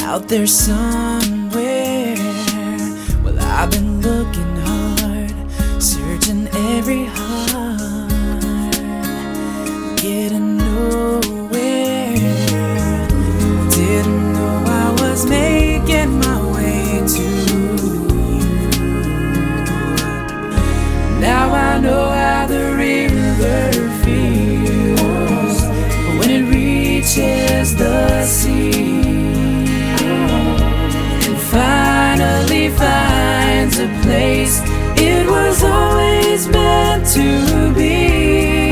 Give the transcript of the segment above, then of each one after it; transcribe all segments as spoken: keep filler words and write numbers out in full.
out there somewhere. Well, I've been looking hard, searching every heart, getting nowhere. Didn't know I was making my way to you. Now I know how the river feels when it reaches the sea and finally finds a place it was always meant to be.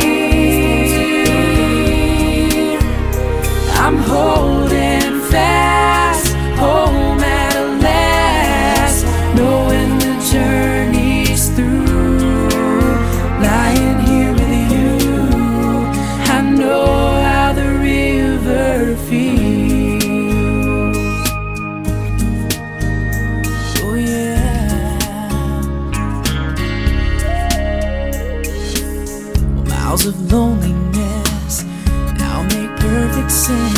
I'm holding fast, home at last, knowing the journey's through. Lying here with you, I know how the river feels. Oh yeah. Well, miles of loneliness now make perfect sense.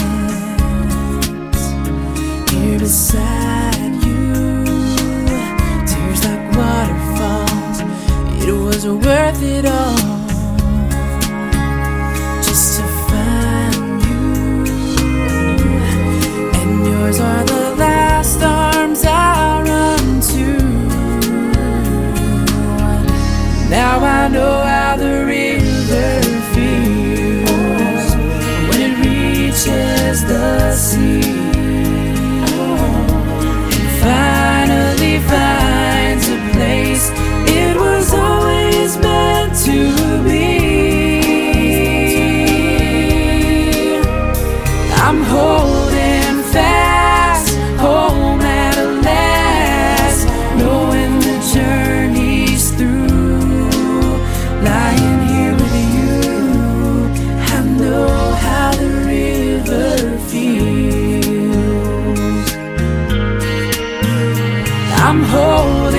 Here beside you, tears like waterfalls. It was worth it all just to find you. And yours are the last arms I run to. Now I know how the river feels when it reaches the sea and finally finds a place it was always meant to be. I'm holding fast, home at last, knowing the journey's through. Lying here with you, I know how the river feels. I'm holding